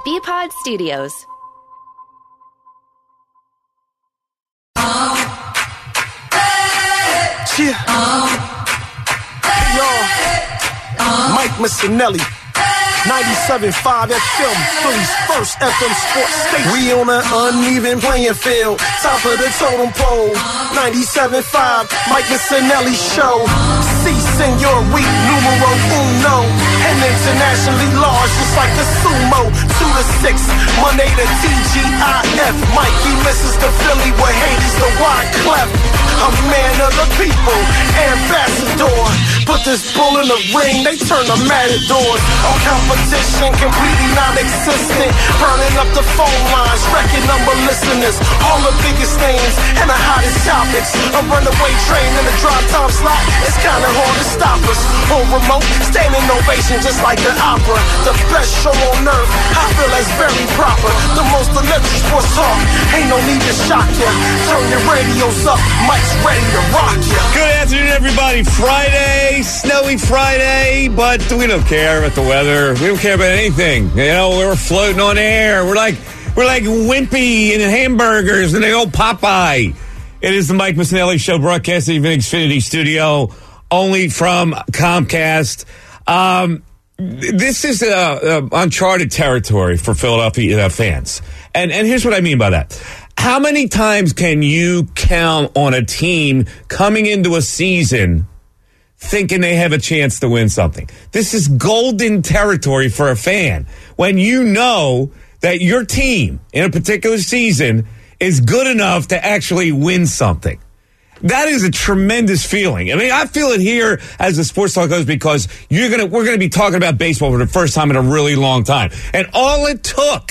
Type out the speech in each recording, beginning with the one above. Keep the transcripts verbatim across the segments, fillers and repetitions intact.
B-Pod Studios. Yeah. Hey, y'all. Mike Missinelli. ninety-seven point five F M, Philly's first F M sports station. We on an uneven playing field, top of the totem pole. ninety-seven point five, Mike Missinelli Show. Si, senor, weak, numero uno. And internationally large, just like the sumo. Two to six, Monday to T G I F. Mikey misses the Philly with Hades, the wide clef. A man of the people, ambassador. Put this bull in the ring, they turn the matadors. All competition completely non-existent. Burning up the phone lines, wrecking number listeners. All the biggest names and the hottest topics. A runaway train in the drive time slot. It's kinda hard to stop us. On remote, standing ovation just like the opera. The best show on earth, I feel that's very proper. The most electric sports talk, ain't no need to shock ya. Turn your radios up, Mike's ready to rock ya. Good afternoon, everybody. Friday, snowy Friday, but we don't care about the weather. We don't care about anything. You know, we're floating on air. We're like we're like Wimpy and hamburgers and the old Popeye. It is the Mike Missinelli Show, broadcasting from Xfinity Studio, only from Comcast. Um, this is uh, uh, uncharted territory for Philadelphia uh, fans, and and here's what I mean by that. How many times can you count on a team coming into a season thinking they have a chance to win something? This is golden territory for a fan. When you know that your team in a particular season is good enough to actually win something. That is a tremendous feeling. I mean, I feel it here as the sports talk goes because you're gonna we're gonna be talking about baseball for the first time in a really long time. And all it took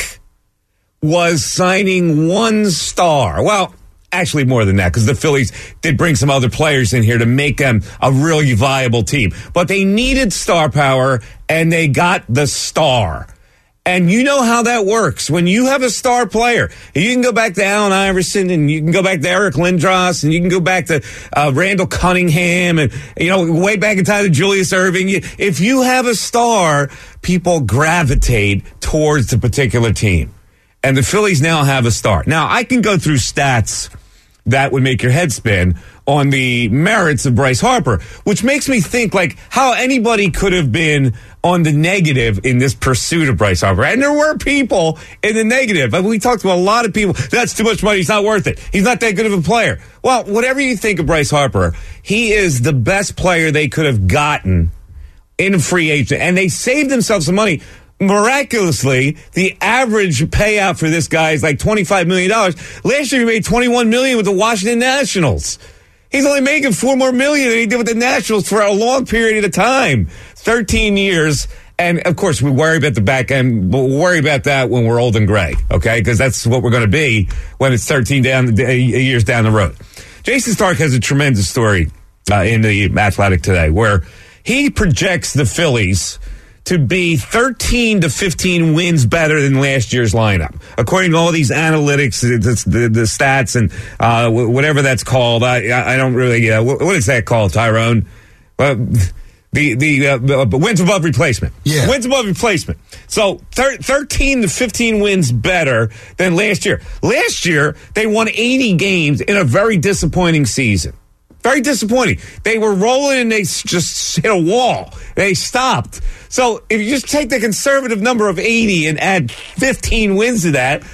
was signing one star. Well, actually more than that, because the Phillies did bring some other players in here to make them a really viable team. But they needed star power, and they got the star. And you know how that works. When you have a star player, you can go back to Allen Iverson, and you can go back to Eric Lindros, and you can go back to uh, Randall Cunningham, and, you know, way back in time to Julius Erving. If you have a star, people gravitate towards the particular team. And the Phillies now have a star. Now, I can go through stats that would make your head spin on the merits of Bryce Harper, which makes me think, like, how anybody could have been on the negative in this pursuit of Bryce Harper. And there were people in the negative. We talked to a lot of people. That's too much money. He's not worth it. He's not that good of a player. Well, whatever you think of Bryce Harper, he is the best player they could have gotten in a free agent. And they saved themselves some money. Miraculously, the average payout for this guy is like twenty-five million dollars. Last year, he made twenty-one million dollars with the Washington Nationals. He's only making four more million than he did with the Nationals for a long period of time. thirteen years. And, of course, we worry about the back end. But we'll worry about that when we're old and gray, okay? Because that's what we're going to be when it's thirteen down, years down the road. Jason Stark has a tremendous story uh, in the Athletic today where he projects the Phillies to be thirteen to fifteen wins better than last year's lineup. According to all these analytics, the, the, the stats, and uh, whatever that's called, I, I don't really, uh, what, what is that called, Tyrone? Uh, the the uh, wins above replacement. Yeah. Wins above replacement. So thir- thirteen to fifteen wins better than last year. Last year, they won eighty games in a very disappointing season. Very disappointing. They were rolling and they just hit a wall. They stopped. So if you just take the conservative number of eighty and add fifteen wins to that,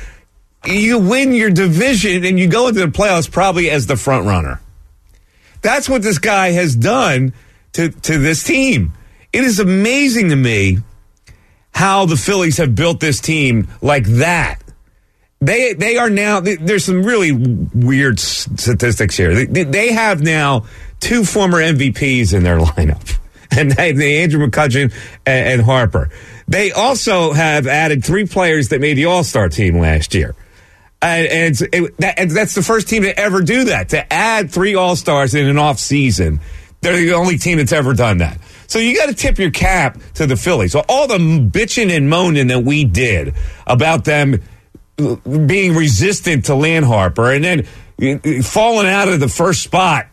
you win your division and you go into the playoffs probably as the front runner. That's what this guy has done to, to this team. It is amazing to me how the Phillies have built this team like that. They they are now, there's some really weird statistics here. They, they have now two former M V Ps in their lineup, and they, they Andrew McCutchen and, and Harper. They also have added three players that made the All-Star team last year. And, and, it's, it, that, and that's the first team to ever do that, to add three All-Stars in an off-season. They're the only team that's ever done that. So you got to tip your cap to the Phillies. So all the bitching and moaning that we did about them being resistant to Land Harper and then falling out of the first spot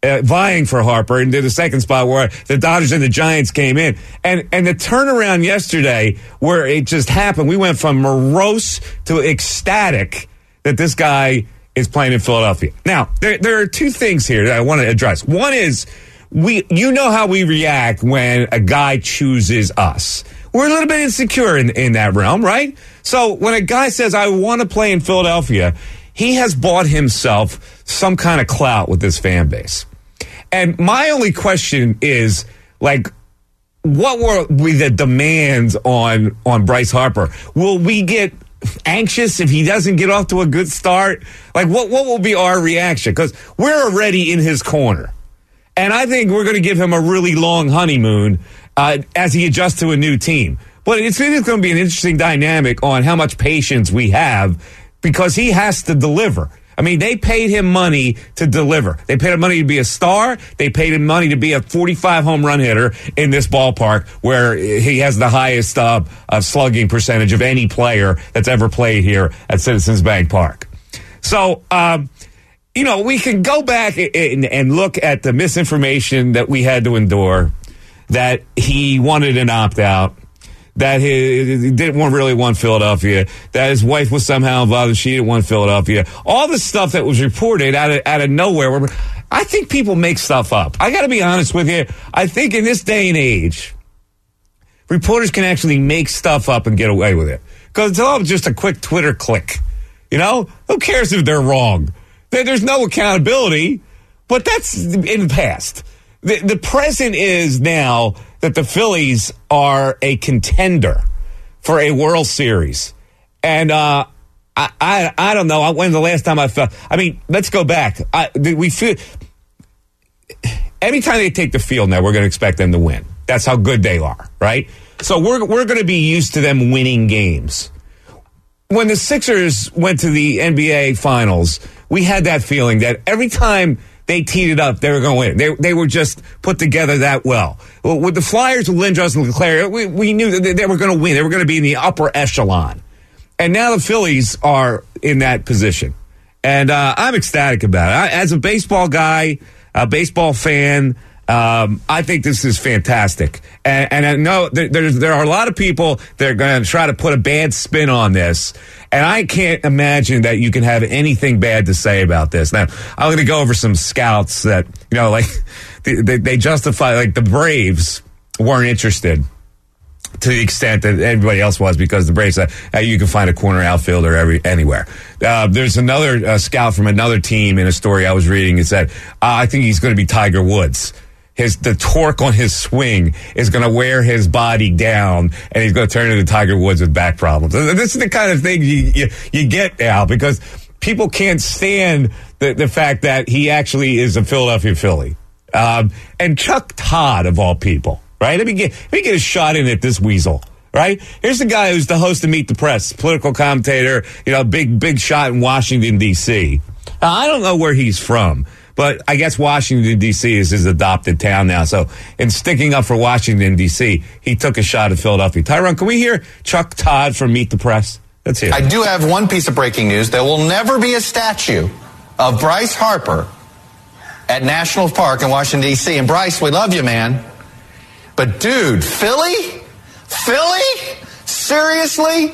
uh, vying for Harper and did the second spot where the Dodgers and the Giants came in. And and the turnaround yesterday where it just happened, we went from morose to ecstatic that this guy is playing in Philadelphia. Now, there, there are two things here that I want to address. One is, we, you know how we react when a guy chooses us. We're a little bit insecure in, in that realm, right? So when a guy says, I want to play in Philadelphia, he has bought himself some kind of clout with this fan base. And my only question is, like, what will be the demands on, on Bryce Harper? Will we get anxious if he doesn't get off to a good start? Like, what, what will be our reaction? Because we're already in his corner. And I think we're going to give him a really long honeymoon uh, as he adjusts to a new team. But it's, it's going to be an interesting dynamic on how much patience we have, because he has to deliver. I mean, they paid him money to deliver. They paid him money to be a star. They paid him money to be a forty-five home run hitter in this ballpark where he has the highest uh, uh, slugging percentage of any player that's ever played here at Citizens Bank Park. So, um, you know, we can go back and, and look at the misinformation that we had to endure, that he wanted an opt-out, that he didn't want, really want Philadelphia, that his wife was somehow involved and she didn't want Philadelphia. All the stuff that was reported out of, out of nowhere. Where, I think people make stuff up. I got to be honest with you. I think in this day and age, reporters can actually make stuff up and get away with it. Because it's all just a quick Twitter click. You know? Who cares if they're wrong? There's no accountability, but that's in the past. The, the present is now that the Phillies are a contender for a World Series. And uh, I, I I don't know. When the last time I felt, I mean, let's go back. I, we feel, every time they take the field now, we're going to expect them to win. That's how good they are, right? So we're we're going to be used to them winning games. When the Sixers went to the N B A Finals, we had that feeling that every time they teed it up, they were going to win. They they were just put together that well. well with the Flyers, with Lindros and Leclerc, we, we knew that they were going to win. They were going to be in the upper echelon. And now the Phillies are in that position. And uh, I'm ecstatic about it. I, as a baseball guy, a baseball fan, um, I think this is fantastic. And, and I know there, there's, there are a lot of people that are going to try to put a bad spin on this. And I can't imagine that you can have anything bad to say about this. Now, I'm going to go over some scouts that, you know, like, they, they justify, like, the Braves weren't interested to the extent that everybody else was, because the Braves said, hey, you can find a corner outfielder every anywhere. Uh, there's another uh, scout from another team in a story I was reading. It said, uh, I think he's going to be Tiger Woods. His the torque on his swing is going to wear his body down, and he's going to turn into Tiger Woods with back problems. This is the kind of thing you you, you get now, because people can't stand the, the fact that he actually is a Philadelphia Philly. Um, and Chuck Todd, of all people, right? Let me get let me get a shot in at this weasel, right? Here's the guy who's the host of Meet the Press, political commentator, you know, big big shot in Washington D C. Now, I don't know where he's from, but I guess Washington, D C is his adopted town now. So in sticking up for Washington, D C, he took a shot at Philadelphia. Tyrone, can we hear Chuck Todd from Meet the Press? Let's hear it. I do have one piece of breaking news. There will never be a statue of Bryce Harper at National Park in Washington, D C. And Bryce, we love you, man. But dude, Philly? Philly? Seriously?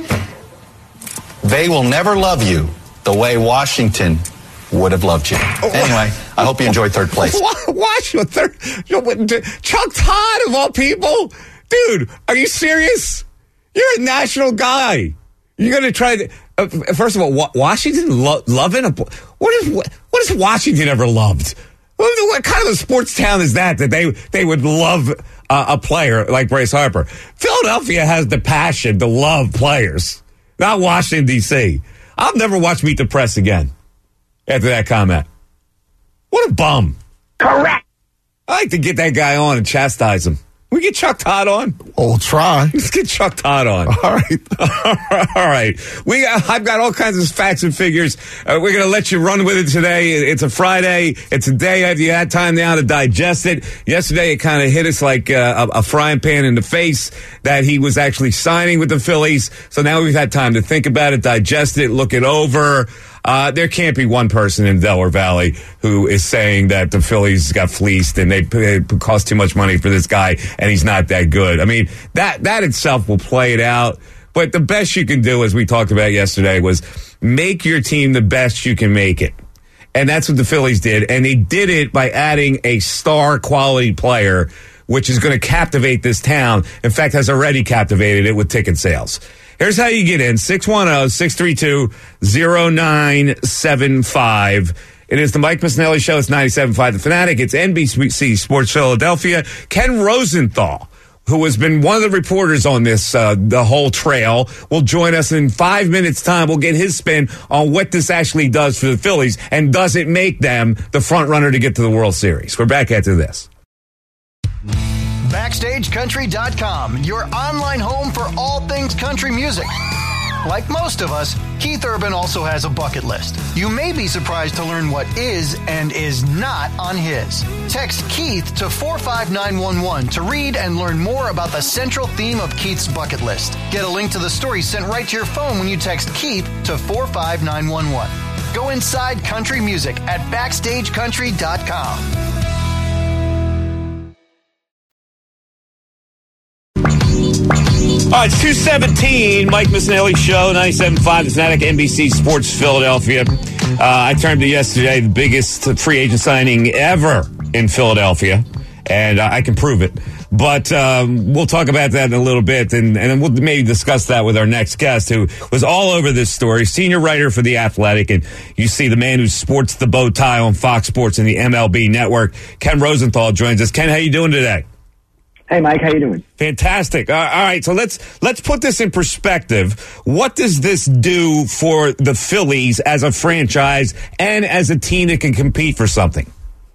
They will never love you the way Washington would have loved you. Anyway, I hope you enjoyed third place. Watch your third. Chuck Todd, of all people, dude. Are you serious? You're a national guy. You're going to try to. Uh, first of all, Washington lo- loving a. What is what has Washington ever loved? What, what kind of a sports town is that that they they would love uh, a player like Bryce Harper? Philadelphia has the passion to love players, not Washington D C. I'll never watch Meet the Press again after that comment. What a bum. Correct. I like to get that guy on and chastise him. We get Chuck Todd on. Oh, try. Let's get Chuck Todd on. All right. All right. We got, I've got all kinds of facts and figures. Uh, we're going to let you run with it today. It's a Friday. It's a day after you had time now to digest it. Yesterday, it kind of hit us like uh, a, a frying pan in the face that he was actually signing with the Phillies. So now we've had time to think about it, digest it, look it over. Uh, there can't be one person in Delaware Valley who is saying that the Phillies got fleeced and they, they cost too much money for this guy and he's not that good. I mean, that, that itself will play it out. But the best you can do, as we talked about yesterday, was make your team the best you can make it. And that's what the Phillies did. And they did it by adding a star quality player, which is going to captivate this town. In fact, has already captivated it with ticket sales. Here's how you get in. six one zero, six three two, zero nine seven five. It is the Mike Missanelli Show. It's ninety-seven point five The Fanatic. It's N B C Sports Philadelphia. Ken Rosenthal, who has been one of the reporters on this, uh, the whole trail, will join us in five minutes' time. We'll get his spin on what this actually does for the Phillies, and does it make them the front runner to get to the World Series. We're back after this. Backstage Country dot com, your online home for all things country music. Like most of us, Keith Urban also has a bucket list. You may be surprised to learn what is and is not on his. Text Keith to four five nine one one to read and learn more about the central theme of Keith's bucket list. Get a link to the story sent right to your phone when you text Keith to four five nine one one. Go inside country music at Backstage Country dot com. All right, it's two seventeen, Mike Missanelli Show, ninety-seven point five The Fanatic, N B C Sports Philadelphia. Uh, I termed it yesterday the biggest free agent signing ever in Philadelphia, and uh, I can prove it. But um, we'll talk about that in a little bit, and, and we'll maybe discuss that with our next guest, who was all over this story, senior writer for The Athletic, and you see the man who sports the bow tie on Fox Sports and the M L B Network. Ken Rosenthal joins us. Ken, how you doing today? Hey, Mike, how you doing? Fantastic. Uh, all right, so let's let's put this in perspective. What does this do for the Phillies as a franchise and as a team that can compete for something?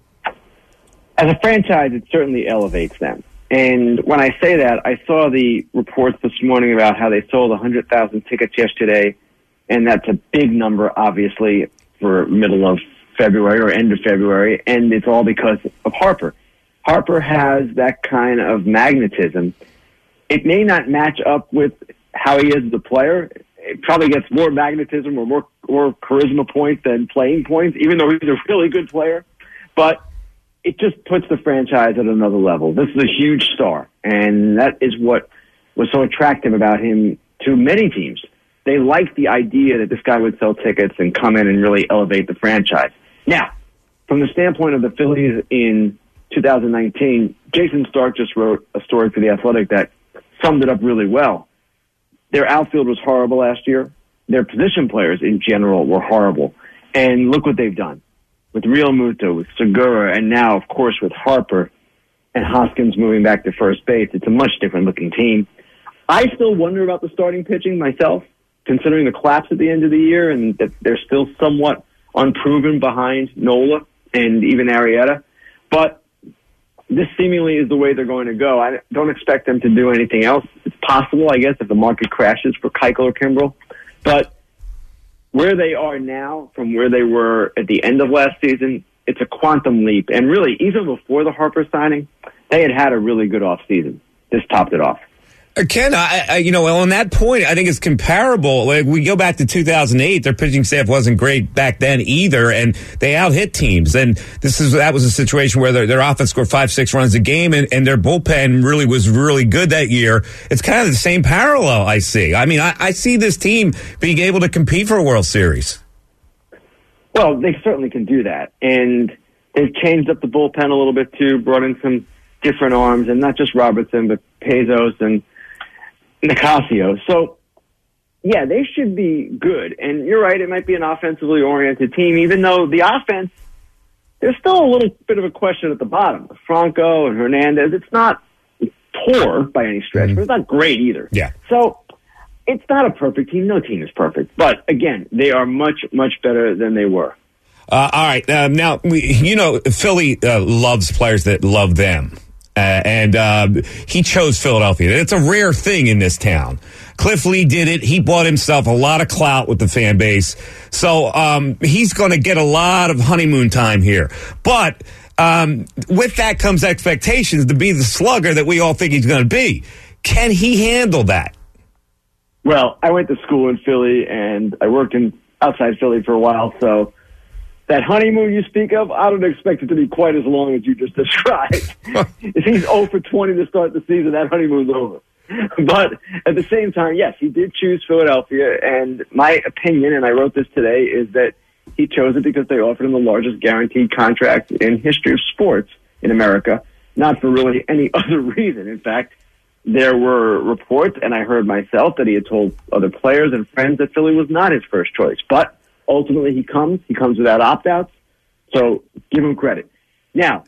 As a franchise, it certainly elevates them. And when I say that, I saw the reports this morning about how they sold one hundred thousand tickets yesterday, and that's a big number, obviously, for middle of February or end of February, and it's all because of Harper. Harper has that kind of magnetism. It may not match up with how he is as a player. It probably gets more magnetism or more, more charisma points than playing points, even though he's a really good player. But it just puts the franchise at another level. This is a huge star, and that is what was so attractive about him to many teams. They liked the idea that this guy would sell tickets and come in and really elevate the franchise. Now, from the standpoint of the Phillies in two thousand nineteen, Jason Stark just wrote a story for The Athletic that summed it up really well. Their outfield was horrible last year. Their position players in general were horrible. And look what they've done. With Real Muto, with Segura, and now, of course, with Harper and Hoskins moving back to first base, it's a much different looking team. I still wonder about the starting pitching myself, considering the collapse at the end of the year and that they're still somewhat unproven behind Nola and even Arrieta. But this seemingly is the way they're going to go. I don't expect them to do anything else. It's possible, I guess, if the market crashes for Keuchel or Kimbrel. But where they are now from where they were at the end of last season, it's a quantum leap. And really, even before the Harper signing, they had had a really good offseason. This topped it off. Ken, I, I, you know, on that point, I think it's comparable. Like, we go back to two thousand eight, their pitching staff wasn't great back then either, and they out-hit teams. And this is that was a situation where their, their offense scored five, six runs a game, and, and their bullpen really was really good that year. It's kind of the same parallel I see. I mean, I, I see this team being able to compete for a World Series. Well, they certainly can do that. And they've changed up the bullpen a little bit, too, brought in some different arms, and not just Robertson, but Pezos and Nicasio. So, yeah, they should be good. And you're right, it might be an offensively oriented team, even though the offense, there's still a little bit of a question at the bottom. Franco and Hernandez, it's not poor by any stretch, mm-hmm. but it's not great either. Yeah. So, it's not a perfect team. No team is perfect. But, again, they are much, much better than they were. Uh, all right. Uh, now, we, you know, Philly uh, loves players that love them. Uh, and uh, he chose Philadelphia. It's a rare thing in this town. Cliff Lee did it. He bought himself a lot of clout with the fan base. So um, he's going to get a lot of honeymoon time here. But um, with that comes expectations to be the slugger that we all think he's going to be. Can he handle that? Well, I went to school in Philly, and I worked in outside Philly for a while, so that honeymoon you speak of, I don't expect it to be quite as long as you just described. If he's zero for twenty to start the season, that honeymoon's over. But at the same time, yes, he did choose Philadelphia, and my opinion, and I wrote this today, is that he chose it because they offered him the largest guaranteed contract in history of sports in America, not for really any other reason. In fact, there were reports, and I heard myself, that he had told other players and friends that Philly was not his first choice. But ultimately, he comes. He comes without opt-outs, so give him credit. Now,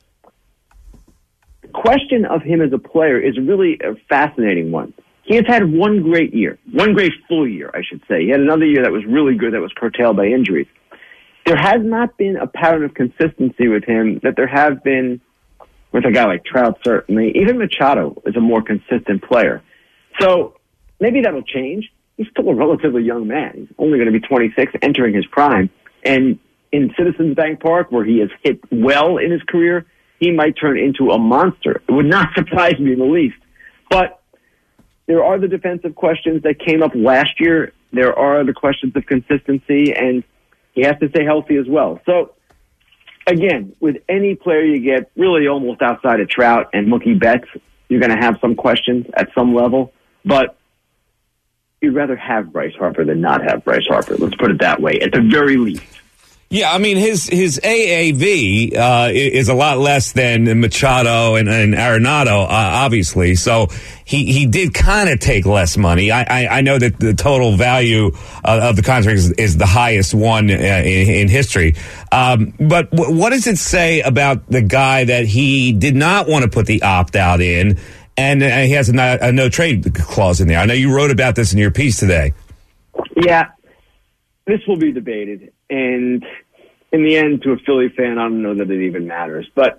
the question of him as a player is really a fascinating one. He has had one great year, one great full year, I should say. He had another year that was really good that was curtailed by injuries. There has not been a pattern of consistency with him that there have been with a guy like Trout, certainly. Even Machado is a more consistent player. So maybe that'll change. He's still a relatively young man. He's only going to be twenty-six, entering his prime. And in Citizens Bank Park, where he has hit well in his career, he might turn into a monster. It would not surprise me in the least. But there are the defensive questions that came up last year. There are the questions of consistency, and he has to stay healthy as well. So, again, with any player you get, really almost outside of Trout and Mookie Betts, you're going to have some questions at some level. But you'd rather have Bryce Harper than not have Bryce Harper. Let's put it that way, at the very least. Yeah, I mean, his his A A V uh, is a lot less than Machado and, and Arenado, uh, obviously. So he, he did kind of take less money. I, I, I know that the total value uh, of the contract is, is the highest one uh, in, in history. Um, but w- what does it say about the guy that he did not want to put the opt-out in, and uh, he has a, no, a no-trade clause in there? I know you wrote about this in your piece today. Yeah, this will be debated. And in the end, to a Philly fan, I don't know that it even matters. But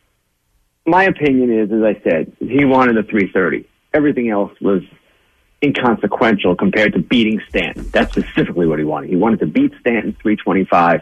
my opinion is, as I said, he wanted a three thirty. Everything else was inconsequential compared to beating Stanton. That's specifically what he wanted. He wanted to beat Stanton three twenty-five,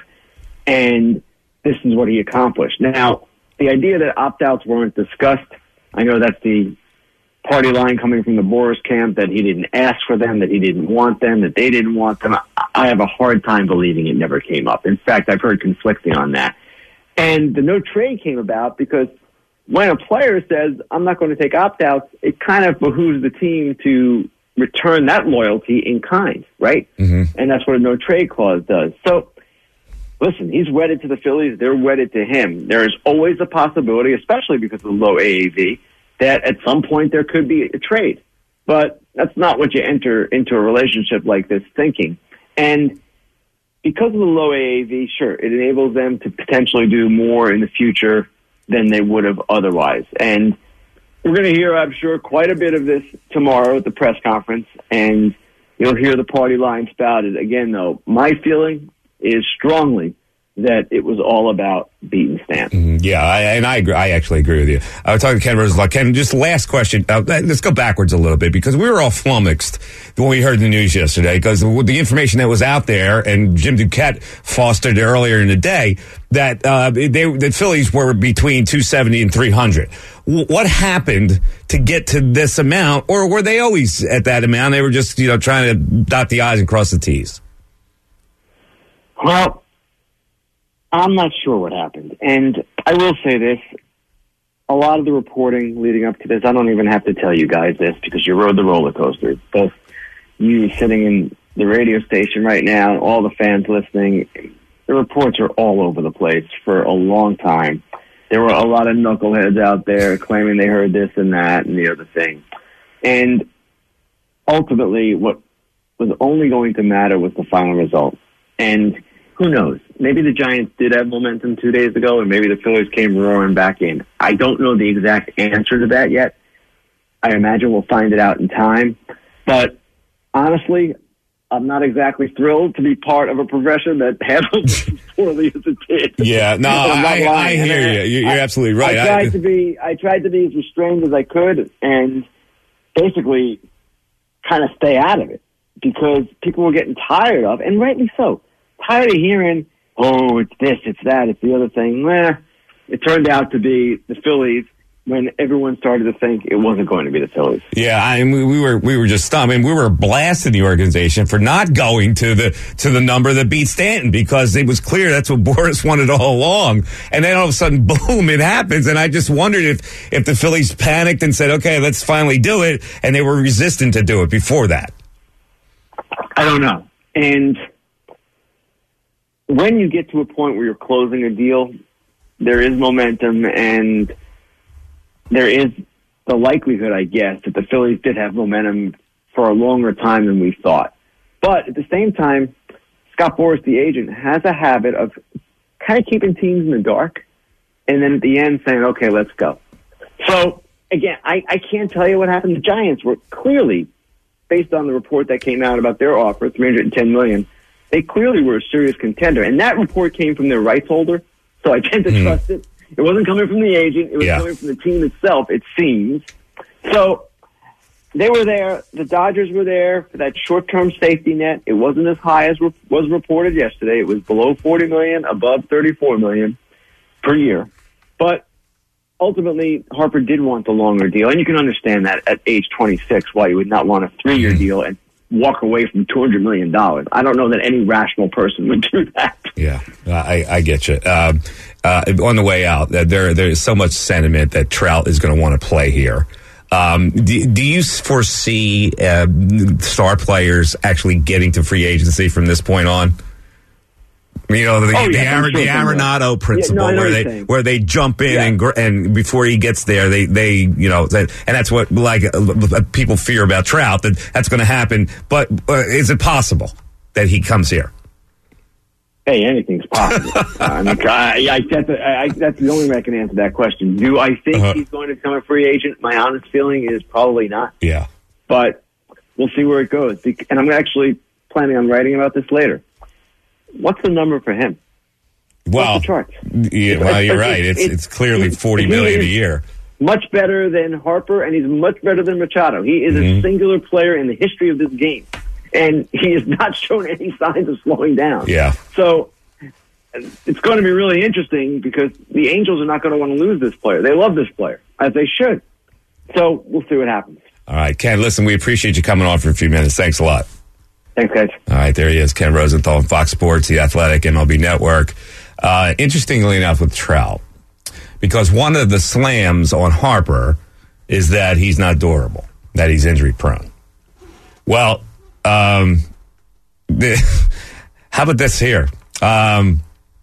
and this is what he accomplished. Now, the idea that opt-outs weren't discussed, I know that's the party line coming from the Boras camp, that he didn't ask for them, that he didn't want them, that they didn't want them. I have a hard time believing it never came up. In fact, I've heard conflicting on that. And the no trade came about because when a player says, I'm not going to take opt-outs, it kind of behooves the team to return that loyalty in kind, right? Mm-hmm. And that's what a no trade clause does. So, listen, he's wedded to the Phillies. They're wedded to him. There is always a possibility, especially because of the low A A V, that at some point there could be a trade. But that's not what you enter into a relationship like this thinking. And because of the low A A V, sure, it enables them to potentially do more in the future than they would have otherwise. And we're going to hear, I'm sure, quite a bit of this tomorrow at the press conference, and you'll hear the party line spouted. Again, though, my feeling is strongly that it was all about beating Stanton. Mm, yeah, I, and I agree. I actually agree with you. I was talking to Ken Rosenblatt. Ken, just last question. Uh, let's go backwards a little bit, because we were all flummoxed when we heard the news yesterday, because the information that was out there, and Jim Duquette fostered earlier in the day, that uh, they, the Phillies were between two seventy and three hundred. W- what happened to get to this amount, or were they always at that amount? They were just, you know, trying to dot the I's and cross the T's. Well, I'm not sure what happened. And I will say this. A lot of the reporting leading up to this, I don't even have to tell you guys this because you rode the roller coaster. Both you sitting in the radio station right now, all the fans listening, the reports are all over the place for a long time. There were a lot of knuckleheads out there claiming they heard this and that and the other thing. And ultimately, what was only going to matter was the final result. And who knows? Maybe the Giants did have momentum two days ago, and maybe the Phillies came roaring back in. I don't know the exact answer to that yet. I imagine we'll find it out in time. But honestly, I'm not exactly thrilled to be part of a profession that handles poorly as it did. Yeah, no, I, I hear you. You're, you're absolutely right. I tried I, to be, I tried to be as restrained as I could, and basically kind of stay out of it because people were getting tired of, and rightly so, tired of hearing, oh, it's this, it's that, it's the other thing. Well, it turned out to be the Phillies when everyone started to think it wasn't going to be the Phillies. Yeah, I mean, we were we were just stunned. I mean, we were blasting the organization for not going to the to the number that beat Stanton because it was clear that's what Boras wanted all along. And then all of a sudden, boom, it happens. And I just wondered if if the Phillies panicked and said, okay, let's finally do it, and they were resistant to do it before that. I don't know. And when you get to a point where you're closing a deal, there is momentum, and there is the likelihood, I guess, that the Phillies did have momentum for a longer time than we thought. But at the same time, Scott Boras, the agent, has a habit of kind of keeping teams in the dark and then at the end saying, okay, let's go. So, again, I, I can't tell you what happened. The Giants were clearly, based on the report that came out about their offer, three hundred ten million dollars, they clearly were a serious contender. And that report came from their rights holder, so I tend to mm. trust it. It wasn't coming from the agent. It was yeah. coming from the team itself, it seems. So they were there. The Dodgers were there for that short-term safety net. It wasn't as high as re- was reported yesterday. It was below forty million dollars, above thirty-four million dollars per year. But ultimately, Harper did want the longer deal. And you can understand that at age twenty-six, why you would not want a three-year mm-hmm. deal and walk away from two hundred million dollars. I don't know that any rational person would do that. Yeah, I, I get you. Uh, uh, on the way out, there there is so much sentiment that Trout is going to want to play here. Um, do, do you foresee uh, star players actually getting to free agency from this point on? You know, the, oh, the, yeah, Ar- the Arenado principle, yeah, no, where they saying. where they jump in yeah. and gr- and before he gets there, they they you know, that, and that's what like uh, people fear about Trout, that that's going to happen. But uh, is it possible that he comes here? Hey, anything's possible. I mean, I, I, that's, a, I, that's the only way I can answer that question. Do I think uh-huh. he's going to become a free agent? My honest feeling is probably not. Yeah, but we'll see where it goes. And I'm actually planning on writing about this later. What's the number for him? Well, What's the chart? Yeah, well, you're right. It's it's, it's clearly forty million a year. Much better than Harper, and he's much better than Machado. He is mm-hmm. a singular player in the history of this game, and he has not shown any signs of slowing down. Yeah. So it's going to be really interesting because the Angels are not going to want to lose this player. They love this player, as they should. So we'll see what happens. All right, Ken. Listen, we appreciate you coming on for a few minutes. Thanks a lot. Thanks, guys. All right, there he is, Ken Rosenthal on Fox Sports, The Athletic, M L B Network. Uh, interestingly enough with Trout, because one of the slams on Harper is that he's not durable, that he's injury prone. Well, um, the, how about this here? Um,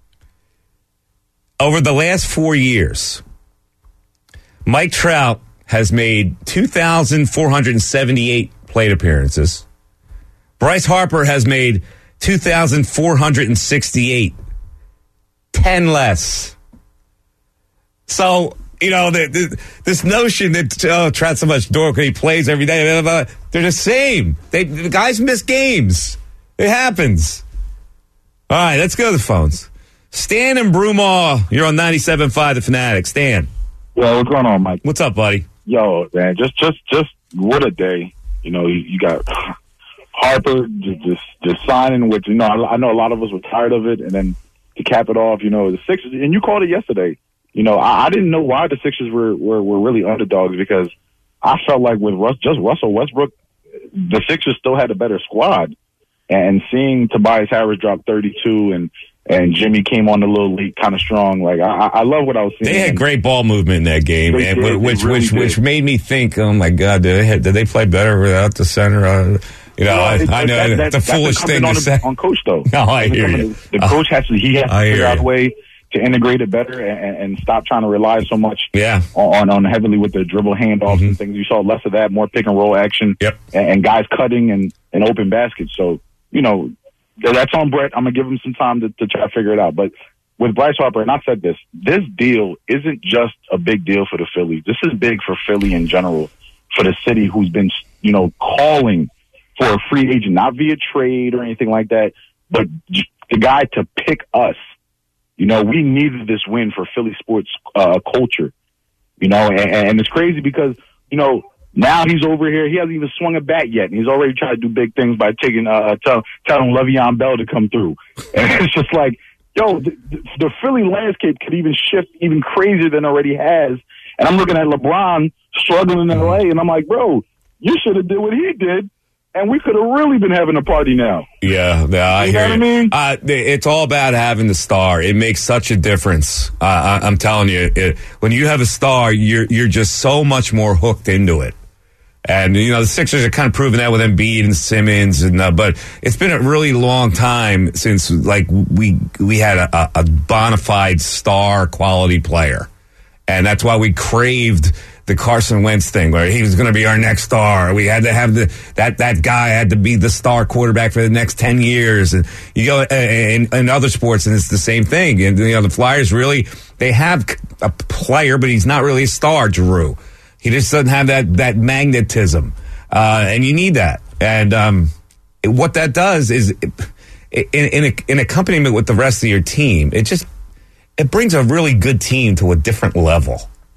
over the last four years, Mike Trout has made two thousand four hundred seventy-eight plate appearances. Bryce Harper has made two thousand four hundred sixty-eight. ten less. So, you know, the, the, this notion that, oh, Trout's so much door because he plays every day, blah, blah, blah, they're the same. They, the guys miss games. It happens. All right, let's go to the phones. Stan and Broomall, you're on ninety-seven point five The Fanatic. Stan. Yo, what's going on, Mike? What's up, buddy? Yo, man, just, just, just what a day. You know, you, you got Harper just, just, just signing, which, you know, I, I know a lot of us were tired of it, and then to cap it off, you know, the Sixers, and you called it yesterday. You know, I, I didn't know why the Sixers were, were, were really underdogs because I felt like with Russ, just Russell Westbrook, the Sixers still had a better squad. And seeing Tobias Harris drop thirty-two and, and Jimmy came on a little late kind of strong, like, I, I love what I was seeing. They had great ball movement in that game, man, did, which really which did. which made me think, oh, my God, did they, have, did they play better without the center? Uh, You know, well, I, I know that, that, that's a foolish thing to say. On coach, though. No, I hear you. The, the coach has to, he has to figure out a way to integrate it better and, and stop trying to rely so much yeah. on, on heavily with the dribble handoffs mm-hmm. and things. You saw less of that, more pick and roll action yep. and, and guys cutting and, and open baskets. So, you know, that's on Brett. I'm going to give him some time to, to try to figure it out. But with Bryce Harper, and I said this, this deal isn't just a big deal for the Phillies. This is big for Philly in general, for the city who's been, you know, calling for a free agent, not via trade or anything like that, but the guy to pick us You know, we needed this win for Philly sports uh, culture. You know, and, and it's crazy because, you know, now he's over here. He hasn't even swung a bat yet, and he's already trying to do big things by taking, uh, tell, telling Le'Veon Bell to come through. And it's just like, yo, the, the Philly landscape could even shift even crazier than it already has. And I'm looking at LeBron struggling in L A, and I'm like, bro, you should have did what he did, and we could have really been having a party now. Yeah, yeah I you hear know what I mean? Uh, it's all about having the star. It makes such a difference. Uh, I, I'm telling you, it, when you have a star, you're you're just so much more hooked into it. And, you know, the Sixers are kind of proving that with Embiid and Simmons. and uh, But it's been a really long time since, like, we we had a, a bona fide star quality player. And that's why we craved the Carson Wentz thing, where he was going to be our next star. We had to have the that that guy had to be the star quarterback for the next ten years. And you go in, in other sports, and it's the same thing. And, you know, the Flyers really, they have a player, but he's not really a star, Drew. He just doesn't have that that magnetism, uh, and you need that. And um, it, what that does is, it, in, in, a, in accompaniment with the rest of your team, it just it brings a really good team to a different level.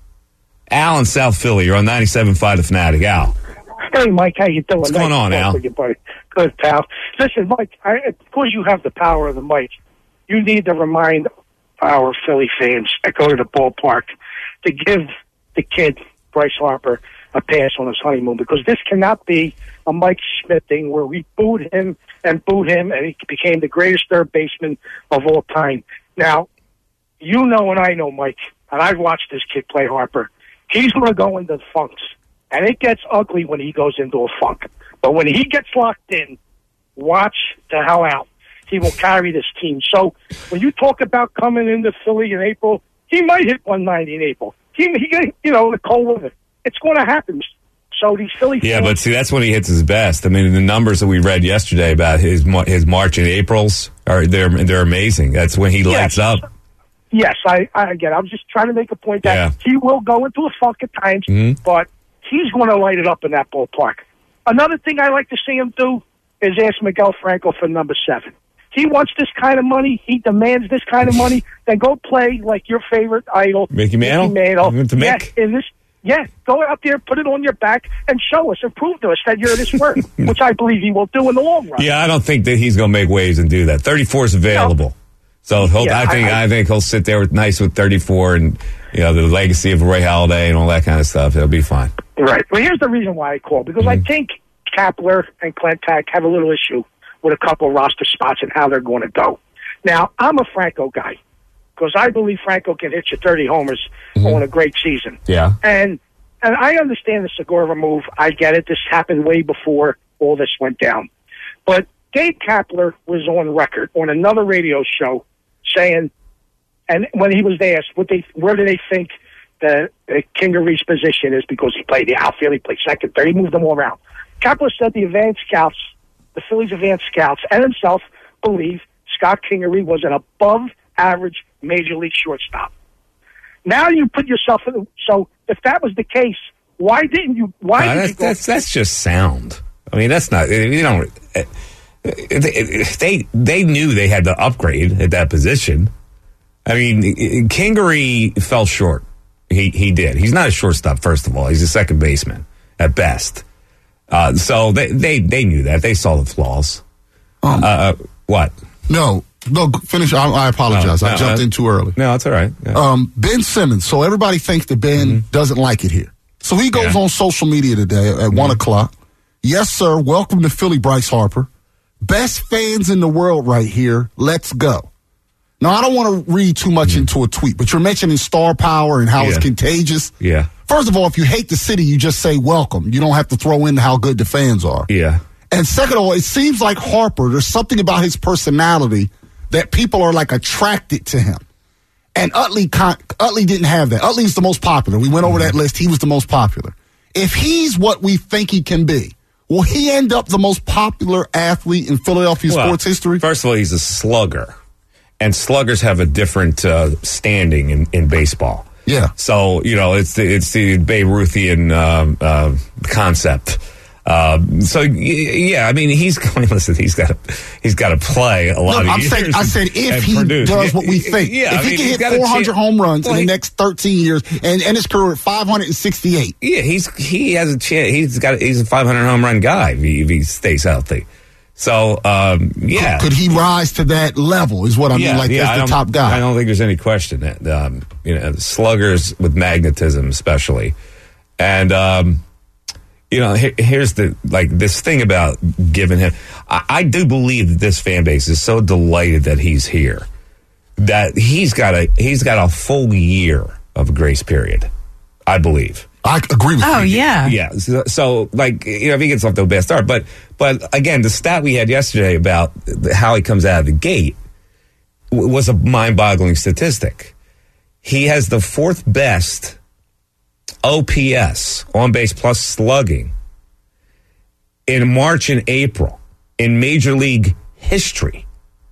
Al in South Philly, you're on ninety-seven point five The Fanatic. Al. Hey, Mike, how you doing? What's going on, Al? You, buddy. Good, pal. Listen, Mike, I, because you have the power of the mic, you need to remind our Philly fans that go to the ballpark to give the kid Bryce Harper a pass on his honeymoon, because this cannot be a Mike Schmidt thing where we booed him and booed him and he became the greatest third baseman of all time. Now, you know and I know, Mike, and I've watched this kid play Harper. He's going to go into funks, and it gets ugly when he goes into a funk. But when he gets locked in, watch the hell out. He will carry this team. So when you talk about coming into Philly in April, he might hit one ninety in April. He, he, you know, the cold weather. It's going to happen. So these Philly Yeah, fans, but see, that's when he hits his best. I mean, the numbers that we read yesterday about his his March and Aprils are they're they're amazing. That's when he lights yes. up. Yes, I, I again, I was just trying to make a point that Yeah. he will go into a funk at times, Mm-hmm. but he's going to light it up in that ballpark. Another thing I like to see him do is ask Miguel Franco for number seven. He wants this kind of money. He demands this kind of money. Then go play like your favorite idol, Mickey Mantle? Mickey Mantle. You went to Yeah, Mick? in this, yeah, go out there, put it on your back, and show us and prove to us that you're this worth, which I believe he will do in the long run. Yeah, I don't think that he's going to make waves and do that. thirty-four is available. No. So he'll, Yeah, I think I, I, I think he'll sit there with nice with thirty-four and, you know, the legacy of Ray Halladay and all that kind of stuff. He'll be fine. Right. Well, here's the reason why I called, because Mm-hmm. I think Kapler and Klentak have a little issue with a couple of roster spots and how they're going to go. Now, I'm a Franco guy because I believe Franco can hit you thirty homers mm-hmm. on a great season. Yeah. And and I understand the Segura move. I get it. This happened way before all this went down. But Gabe Kapler was on record on another radio show saying, and when he was asked, what they, where do they think the, the Kingery's position is, because he played the outfield, he played second, third, he moved them all around. Kapler said the advanced scouts, the Phillies advanced scouts, and himself believe Scott Kingery was an above-average major league shortstop. Now you put yourself in. So if that was the case, why didn't you? Why no, did that's, you go? that's that's just sound. I mean, that's not. You know, they they knew they had to upgrade at that position. I mean, Kingery fell short. He he did. He's not a shortstop. First of all, he's a second baseman at best. Uh, so they, they they knew that. They saw the flaws. Um, uh, what? No, no. Finish. I, I apologize. No, I no, jumped uh, in too early. No, that's all right. Yeah. Um, Ben Simmons. So everybody thinks that Ben mm-hmm. doesn't like it here. So he goes yeah. on social media today at mm-hmm. one o'clock. Yes, sir. Welcome to Philly, Bryce Harper. Best fans in the world right here. Let's go. Now, I don't want to read too much mm-hmm. into a tweet, but you're mentioning star power and how yeah. it's contagious. Yeah. First of all, if you hate the city, you just say welcome. You don't have to throw in how good the fans are. Yeah. And second of all, it seems like Harper, there's something about his personality that people are like attracted to him. And Utley, Utley didn't have that. Utley's the most popular. We went over mm-hmm. that list. He was the most popular. If he's what we think he can be, will he end up the most popular athlete in Philadelphia well, sports history? First of all, he's a slugger. And sluggers have a different uh, standing in, in baseball. Yeah. So, you know, it's the, it's the Babe Ruthian um, uh, concept. Um, so yeah, I mean, he's going. Listen, he's got to, he's got to play a lot no, of I'm years. Saying, I said if he produce. does what we think, yeah, if I he mean, can he's hit got four hundred a home runs well, in he, the next thirteen years and end his career at five hundred sixty-eight. Yeah, he's he has a chance. He's got he's a five hundred home run guy if he, if he stays healthy. So um, yeah, could, could he rise to that level? Is what I yeah, mean. Like yeah, as the top guy. I don't think there's any question that um, you know sluggers with magnetism, especially, and. Um, You know, here, here's the, like, this thing about giving him, I, I do believe that this fan base is so delighted that he's here, that he's got a, he's got a full year of grace period, I believe. I agree with oh, you. Oh, yeah. Yeah. So, so, like, you know, if he gets off to a bad start, but, but again, the stat we had yesterday about how he comes out of the gate w- was a mind-boggling statistic. He has the fourth best O P S, on base plus slugging, in March and April in Major League history.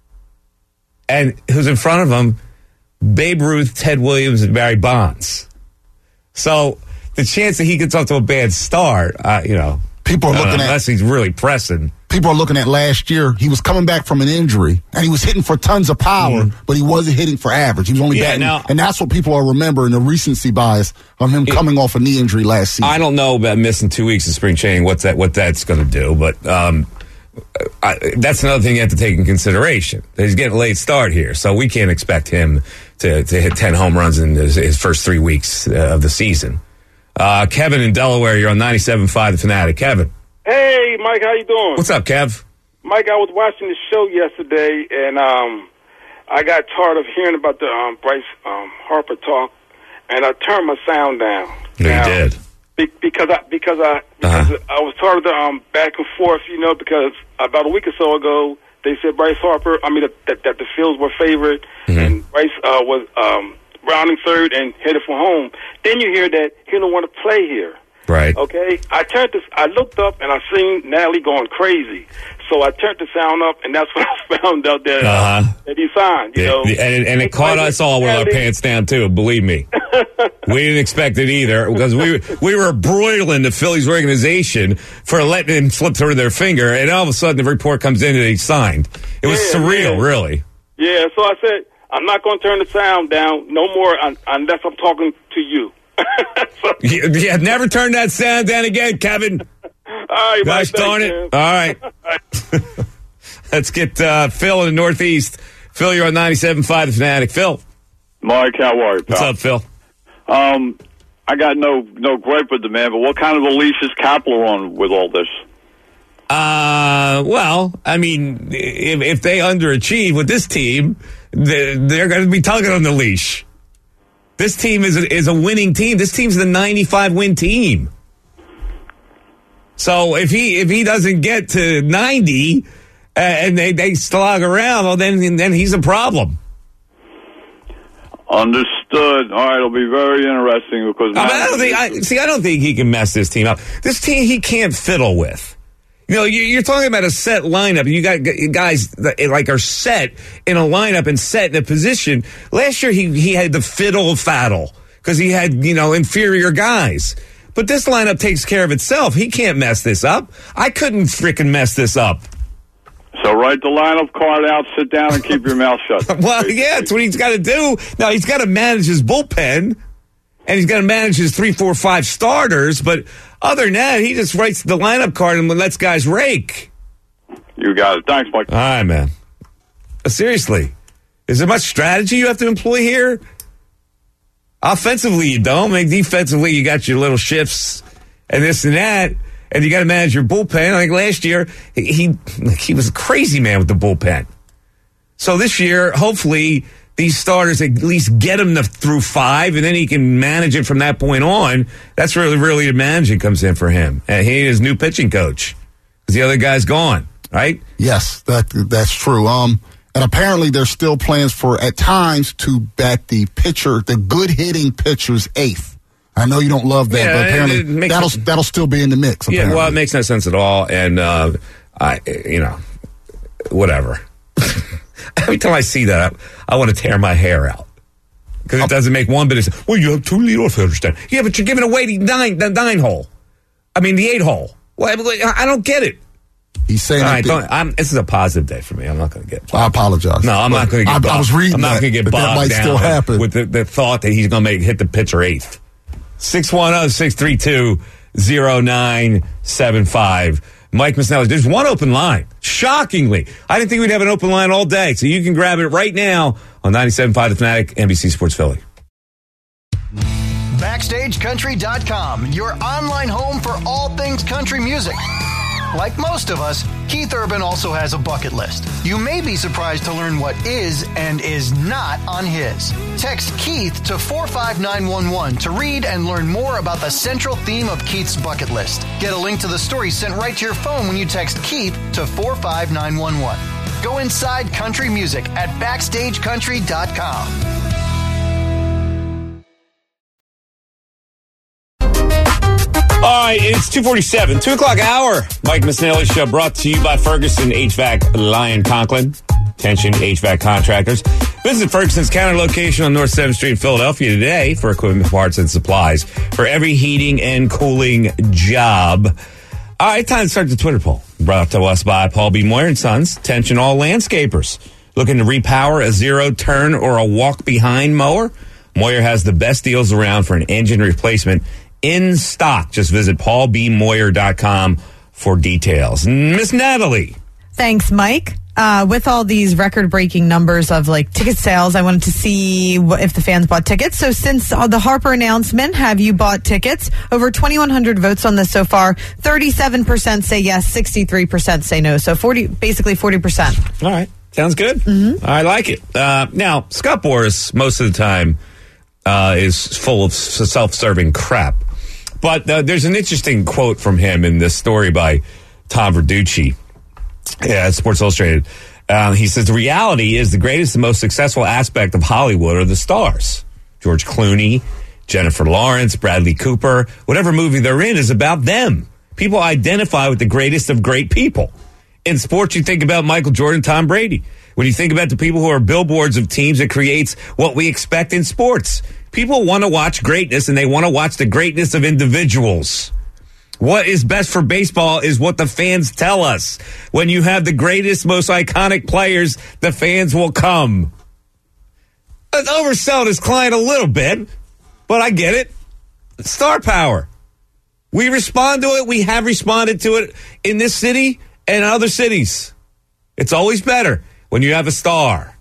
And who's in front of him? Babe Ruth, Ted Williams, and Barry Bonds. So the chance that he gets off to a bad start, uh, you know, people are looking know, at unless he's really pressing. People are looking at last year. He was coming back from an injury, and he was hitting for tons of power, mm. but he wasn't hitting for average. He was only yeah, batting, now, and that's what people are remembering, the recency bias of him it, coming off a knee injury last season. I don't know about missing two weeks of spring training, what's that, what that's going to do, but um, I, that's another thing you have to take in consideration. He's getting a late start here, so we can't expect him to, to hit ten home runs in his, his first three weeks uh, of the season. Uh, Kevin in Delaware, you're on ninety-seven point five The Fanatic. Kevin. Hey, Mike, how you doing? What's up, Kev? Mike, I was watching the show yesterday, and um, I got tired of hearing about the um, Bryce um, Harper talk, and I turned my sound down. No, now, you did. Be- because I because I because uh-huh. I was tired of the um, back and forth, you know, because about a week or so ago they said Bryce Harper, I mean, that, that the Phils were favored, mm-hmm. and Bryce uh, was um, rounding third and headed for home. Then you hear that he don't want to play here. Right. Okay. I turned this. I looked up and I seen Natalie going crazy. So I turned the sound up, and that's when I found out that uh, uh-huh. that he signed. You yeah, know, and, and it caught us all with our pants down too. Believe me, we didn't expect it either because we we were broiling the Phillies organization for letting him slip through their finger, and all of a sudden the report comes in that he signed. It was yeah, surreal, yeah. really. Yeah. So I said, I'm not going to turn the sound down no more un- unless I'm talking to you. so, you, you never turn that sound down again, Kevin. All right, gosh darn it! All right, let's get uh, Phil in the Northeast. Phil, you're on ninety-seven point five The Fanatic. Phil, Mike, how are you, pal? What's up, Phil? Um, I got no no gripe with the man, but what kind of a leash is Kapler on with all this? Uh, well, I mean, if, if they underachieve with this team, they're, they're going to be tugging on the leash. This team is a, is a winning team. This team's the ninety-five win team. So if he if he doesn't get to ninety uh, and they, they slog around, well, then then he's a problem. Understood. All right, it'll be very interesting because I, mean, I don't think. I, see, I don't think he can mess this team up. This team he can't fiddle with. You know, you're talking about a set lineup. You got guys that like are set in a lineup and set in a position. Last year, he he had the fiddle faddle because he had, you know, inferior guys. But this lineup takes care of itself. He can't mess this up. I couldn't freaking mess this up. So write the lineup card out, sit down, and keep your mouth shut. Well, yeah, that's what he's got to do. Now, he's got to manage his bullpen, and he's got to manage his three, four, five starters. But other than that, he just writes the lineup card and lets guys rake. You got it. Thanks, Mike. All right, man. Uh, seriously, is there much strategy you have to employ here? Offensively, you don't. I mean, defensively, you got your little shifts and this and that, and you got to manage your bullpen. Like last year, he he, he was a crazy man with the bullpen. So this year, hopefully, these starters at least get him to, through five, and then he can manage it from that point on. That's really, really the managing comes in for him. And he is new pitching coach because the other guy's gone, right? Yes, that that's true. Um, and apparently there's still plans for, at times, to bat the pitcher, the good-hitting pitcher's eighth. I know you don't love that, yeah, but apparently that'll no, that'll still be in the mix. Apparently. Yeah, well, it makes no sense at all, and uh, I, you know, whatever. Every time I see that, I, I want to tear my hair out because it doesn't make one bit of sense. Well, you have two leadoff hitters then. Yeah, but you're giving away the nine, the nine hole. I mean, the eight hole. Well, I don't get it. He's saying, All right, the, don't, I'm, this is a positive day for me. I'm not going to get. I apologize. No, I'm not going to get. I, bogged, I was reading. I'm not going to get that, bogged that might down still happen. with the, the thought that he's going to make hit the pitcher eighth. six one zero, six three two, zero nine seven five. Mike Missanelli. There's one open line. Shockingly, I didn't think we'd have an open line all day, so you can grab it right now on ninety-seven point five The Fanatic, N B C Sports Philly. Backstage Country dot com, your online home for all things country music. Like most of us, Keith Urban also has a bucket list. You may be surprised to learn what is and is not on his. Text Keith to four five nine one one to read and learn more about the central theme of Keith's bucket list. Get a link to the story sent right to your phone when you text Keith to four five nine one one. Go inside country music at Backstage Country dot com. All right, it's two forty-seven, two o'clock hour. Mike Missanelli Show brought to you by Ferguson H V A C Lyon Conklin. Attention H V A C contractors. Visit Ferguson's counter location on North seventh Street in Philadelphia today for equipment, parts, and supplies for every heating and cooling job. All right, time to start the Twitter poll. Brought to us by Paul B. Moyer and Sons. Attention all landscapers. Looking to repower a zero-turn or a walk-behind mower? Moyer has the best deals around for an engine replacement in stock. Just visit paul b moyer dot com for details. Miss Natalie. Thanks, Mike. Uh, with all these record-breaking numbers of like ticket sales, I wanted to see what, if the fans bought tickets. So since uh, the Harper announcement, have you bought tickets? Over twenty-one hundred votes on this so far. thirty-seven percent say yes, sixty-three percent say no. So forty, basically forty percent. All right. Sounds good. Mm-hmm. I like it. Uh, now, Scott Boras, most of the time, uh, is full of self-serving crap. But uh, there's an interesting quote from him in this story by Tom Verducci at Sports Illustrated. Uh, he says, the reality is the greatest and most successful aspect of Hollywood are the stars. George Clooney, Jennifer Lawrence, Bradley Cooper, whatever movie they're in is about them. People identify with the greatest of great people. In sports, you think about Michael Jordan, Tom Brady. When you think about the people who are billboards of teams, it creates what we expect in sports. People want to watch greatness, and they want to watch the greatness of individuals. What is best for baseball is what the fans tell us. When you have the greatest, most iconic players, the fans will come. Let's oversell this client a little bit, but I get it. Star power. We respond to it. We have responded to it in this city and other cities. It's always better when you have a star.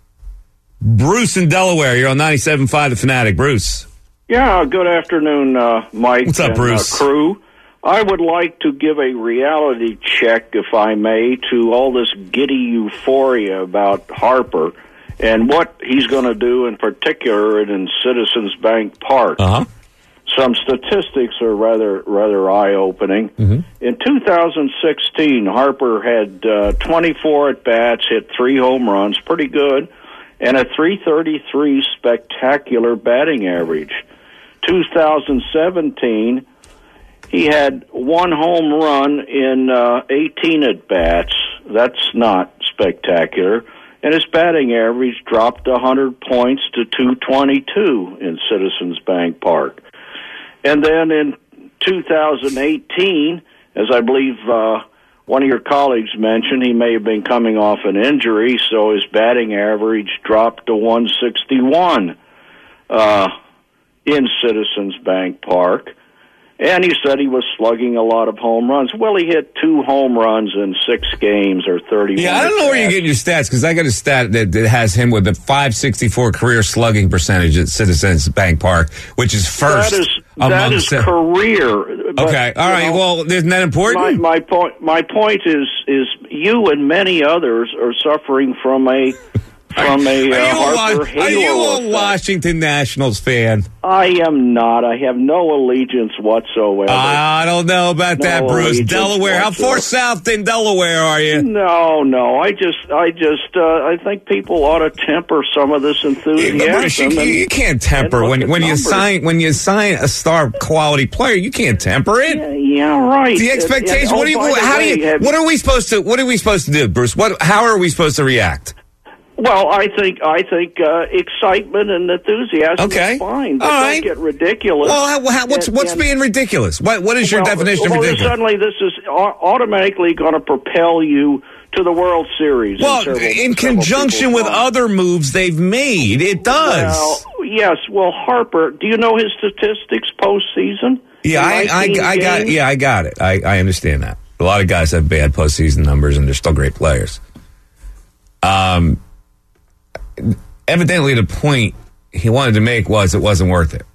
Bruce in Delaware, you're on ninety-seven point five The Fanatic. Bruce. Yeah, good afternoon, uh, Mike. What's up, and, Bruce? Uh, crew. I would like to give a reality check, if I may, to all this giddy euphoria about Harper and what he's going to do in particular in Citizens Bank Park. Uh-huh. Some statistics are rather rather eye-opening. Mm-hmm. In two thousand sixteen, Harper had uh, twenty-four at-bats, hit three home runs, pretty good, and a three thirty-three spectacular batting average. two thousand seventeen, he had one home run in uh, eighteen at-bats. That's not spectacular. And his batting average dropped one hundred points to two twenty-two in Citizens Bank Park. And then in two thousand eighteen, as I believe uh, one of your colleagues mentioned, he may have been coming off an injury, so his batting average dropped to one sixty-one uh, in Citizens Bank Park. And he said he was slugging a lot of home runs. Well, he hit two home runs in six games or thirty-one. Yeah, I don't know where you're getting your stats, because I got a stat that, that has him with a five sixty-four career slugging percentage at Citizens Bank Park, which is first. That is, that is the, career. But, okay, all right. Know, well, isn't that important? My, my point. My point is is you and many others are suffering from a from a uh, Harper halo. Are you a effect. Washington Nationals fan? I am not. I have no allegiance whatsoever. I don't know about no that, Bruce. Delaware. How far south in Delaware are you? No, no. I just, I just, uh, I think people ought to temper some of this enthusiasm. Yeah, Bruce, you, and, you can't temper when when you numbers. sign when you sign a star quality player. You can't temper it. Yeah, yeah right. The expectation. Uh, what do you? oh, How do you? way, What are we supposed to? What are we supposed to do, Bruce? What? How are we supposed to react? Well, I think I think uh, excitement and enthusiasm Okay. is fine, but All don't right. get ridiculous. Well, how, how, what's And- what's and- being ridiculous? What what is your well, definition of well, ridiculous? Suddenly, this is au- automatically going to propel you to the World Series. Well, several- in several conjunction people's with minds. other moves they've made, it does. Well, yes. Well, Harper, do you know his statistics postseason? yeah, I, I, nineteen I got. games? Yeah, I got it. I, I understand that. A lot of guys have bad postseason numbers, and they're still great players. Um, evidently, the point he wanted to make was it wasn't worth it.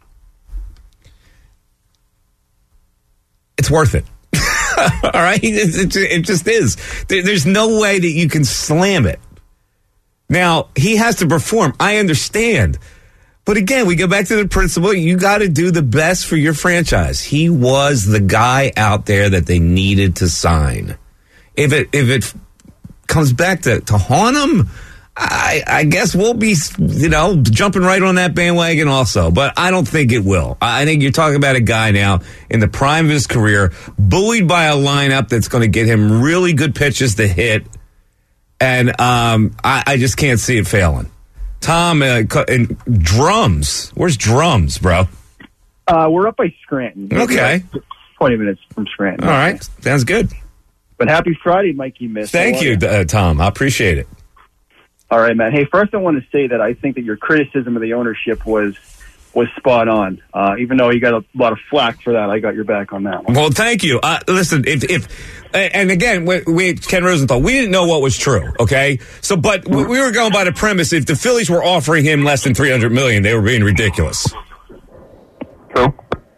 It's worth it. All right? It, it, it just is. There, there's no way that you can slam it. Now, he has to perform. I understand. But again, we go back to the principle. You got to do the best for your franchise. He was the guy out there that they needed to sign. If it if it comes back to, to haunt him, I, I guess we'll be, you know, jumping right on that bandwagon also. But I don't think it will. I think you're talking about a guy now in the prime of his career, buoyed by a lineup that's going to get him really good pitches to hit. And um, I, I just can't see it failing. Tom, uh, and drums. Where's drums, bro? Uh, we're up by Scranton. Okay. twenty minutes from Scranton. All right. Sounds good. But happy Friday, Mikey Miss. Thank you, uh, Tom. I appreciate it. All right, man. Hey, first I want to say that I think that your criticism of the ownership was was spot on. Uh, even though you got a lot of flack for that, I got your back on that one. Well, thank you. Uh, listen, if, if and again, we, we Ken Rosenthal, we didn't know what was true, okay? So, but we we were going by the premise: if the Phillies were offering him less than three hundred million dollars, they were being ridiculous. True.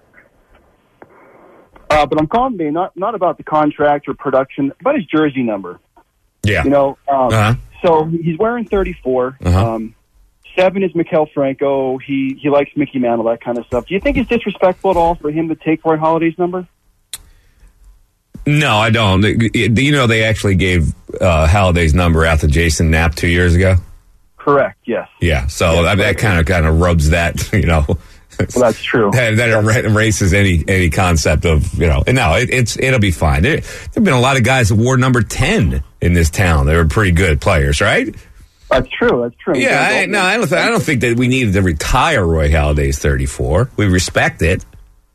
Uh, but I'm calling me not not about the contract or production, about his jersey number. Yeah. You know, um, Uh-huh. so he's wearing thirty-four. Uh-huh. Um, seven is Maikel Franco. He he likes Mickey Mantle, that kind of stuff. Do you think it's disrespectful at all for him to take Roy Halladay's number? No, I don't. Do you know they actually gave uh, Halliday's number out to Jason Knapp two years ago? Correct. Yes. Yeah. So that, that kind of kind of rubs that, you know. Well, that's true. That, that erases any any concept of, you know. No, it, it's it'll be fine. There have been a lot of guys that wore number ten in this town. They were pretty good players, right? That's true. That's true. Yeah. I, no, I don't. Th- I don't think that we needed to retire Roy Halladay's thirty-four. We respect it.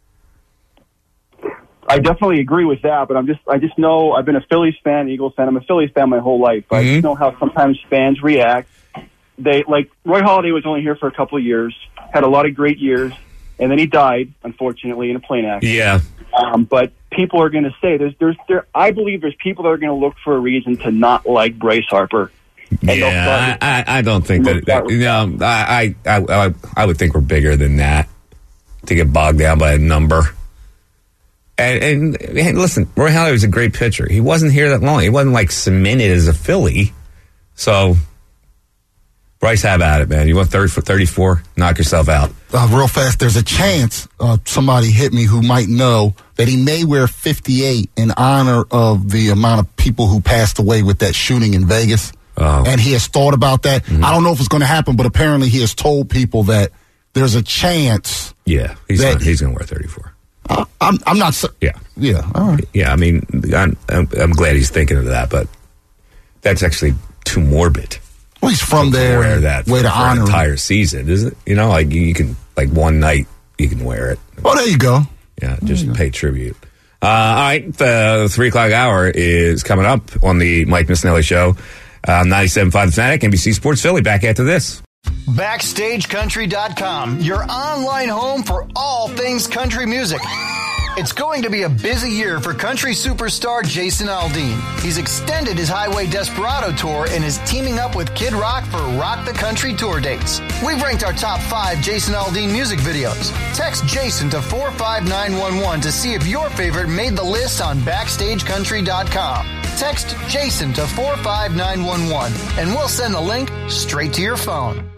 I definitely agree with that, but I'm just I just know I've been a Phillies fan, Eagles fan. I'm a Phillies fan my whole life. I just know how sometimes fans react. They like Roy Halladay was only here for a couple of years, had a lot of great years, and then he died, unfortunately, in a plane accident. Yeah. Um, but people are going to say there's there's there. I believe there's people that are going to look for a reason to not like Bryce Harper. And they'll Yeah, start- I, I, I don't think that. that you know, I, I, I, I would think we're bigger than that to get bogged down by a number. And, and, and listen, Roy Halladay was a great pitcher. He wasn't here that long. He wasn't like cemented as a Philly. So, Bryce, have at it, man. You want thirty for thirty-four? Knock yourself out. Uh, real fast, there's a chance uh, somebody hit me who might know that he may wear fifty-eight in honor of the amount of people who passed away with that shooting in Vegas. Oh. And he has thought about that. Mm-hmm. I don't know if it's going to happen, but apparently he has told people that there's a chance. Yeah, he's that, not, he's going to wear thirty-four. Uh, I'm I'm not. So, yeah, yeah. All right. Yeah, I mean, I'm, I'm I'm glad he's thinking of that, but that's actually too morbid. Well, he's from to there. Wear that way for, to for honor an him. entire season, isn't it? You know, like you can like one night you can wear it. Oh, there you go. Yeah, just pay tribute. Uh, all right, the three o'clock hour is coming up on the Mike Missinelli Show. Uh, ninety-seven point five The Fanatic, N B C Sports Philly. Back after this. Backstage Country dot com, your online home for all things country music. It's going to be a busy year for country superstar Jason Aldean. He's extended his Highway Desperado tour and is teaming up with Kid Rock for Rock the Country tour dates. We've ranked our top five Jason Aldean music videos. Text Jason to four five nine one one to see if your favorite made the list on Backstage Country dot com. Text Jason to four five nine one one and we'll send the link straight to your phone.